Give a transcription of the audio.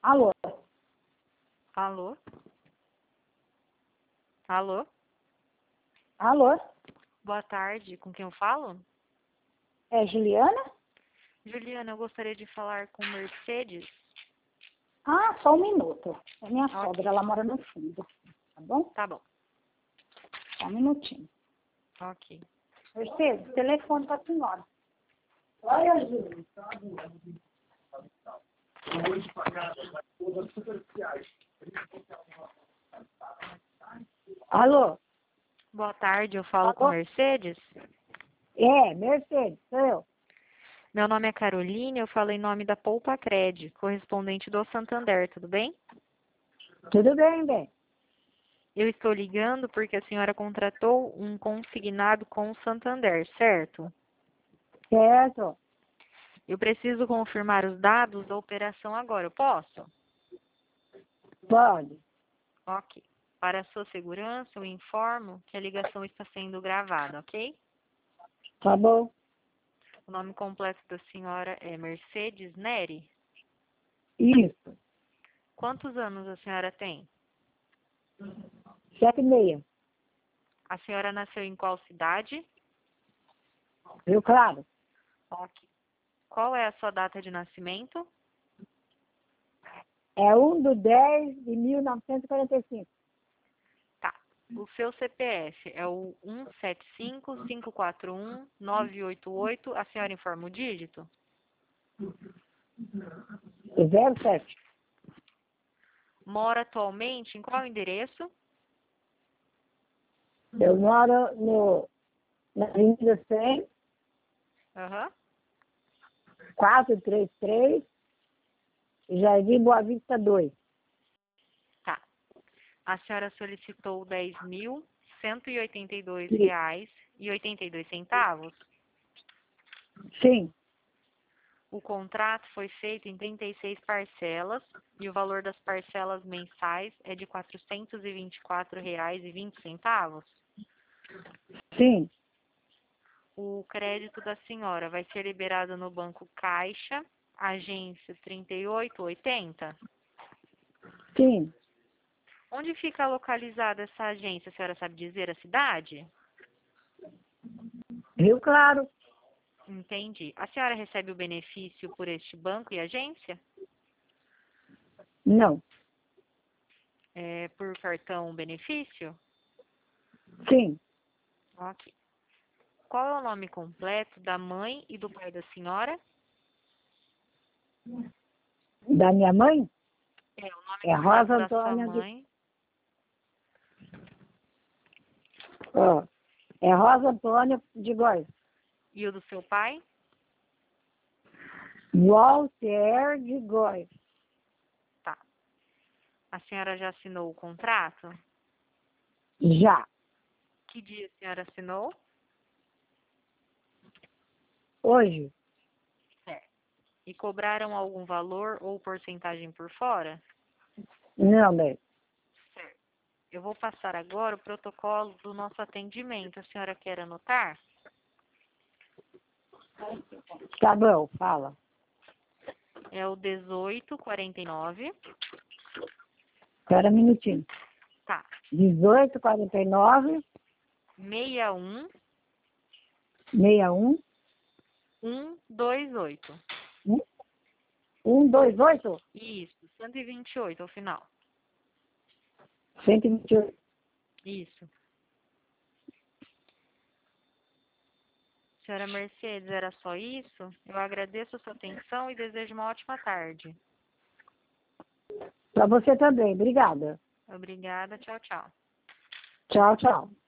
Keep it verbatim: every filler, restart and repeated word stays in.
Alô? Alô? Alô? Alô? Boa tarde, com quem eu falo? É Juliana? Juliana, eu gostaria de falar com Mercedes. Ah, só um minuto. É minha Ok. sogra, ela mora no fundo. Tá bom? Tá bom. Só um minutinho. Ok. Mercedes, telefone pra senhora. Olha, Júlia. Alô? Boa tarde, eu falo com Alô? Mercedes. É, Mercedes, sou eu. Meu nome é Caroline, eu falo em nome da Poupa Cred, correspondente do Santander, tudo bem? Tudo bem, bem? Eu estou ligando porque a senhora contratou um consignado com o Santander, certo? Certo. Eu preciso confirmar os dados da operação agora, eu posso? Pode. Ok. Para a sua segurança, eu informo que a ligação está sendo gravada, ok? Tá bom. O nome completo da senhora é Mercedes Neri. Isso. Quantos anos a senhora tem? Sete e meia. A senhora nasceu em qual cidade? Viu, claro? Ok. Qual é a sua data de nascimento? É um do dez de mil novecentos e quarenta e cinco. Tá. O seu C P F é o um sete cinco, cinco quatro um, nove oito oito. A senhora informa o dígito? Zero sete. Mora atualmente em qual endereço? Eu moro no, na Avenida cem, Aham. quatrocentos e trinta e três, Jardim Boa Vista dois. Tá. A senhora solicitou dez mil cento e oitenta e dois Sim. reais e oitenta e dois centavos. Sim. O contrato foi feito em trinta e seis parcelas e o valor das parcelas mensais é de quatrocentos e vinte e quatro reais e vinte centavos. Sim. O crédito da senhora vai ser liberado no Banco Caixa, agência trinta e oito oitenta. Sim. Onde fica localizada essa agência? A senhora sabe dizer a cidade? Rio Claro. Entendi. A senhora recebe o benefício por este banco e agência? Não. É, por cartão benefício? Sim. Ok. Qual é o nome completo da mãe e do pai da senhora? Da minha mãe? É, o nome É completo Rosa da sua Antônia de... mãe. Ó, é Rosa Antônia de Góis. E o do seu pai? Walter de Góis. Tá. A senhora já assinou o contrato? Já. Que dia a senhora assinou? Hoje? É. E cobraram algum valor ou porcentagem por fora? Não, bem. Certo. Eu vou passar agora o protocolo do nosso atendimento. A senhora quer anotar? Tá bom, fala. É o dezoito quarenta e nove. Espera um minutinho. Tá. dezoito, quarenta e nove, sessenta e um, sessenta e um, cento e vinte e oito. cento e vinte e oito, Isso, cento e vinte e oito ao final. cento e vinte e oito. Isso. Senhora Mercedes, era só isso? Eu agradeço a sua atenção e desejo uma ótima tarde. Para você também. Obrigada. Obrigada, tchau, tchau. Tchau, tchau.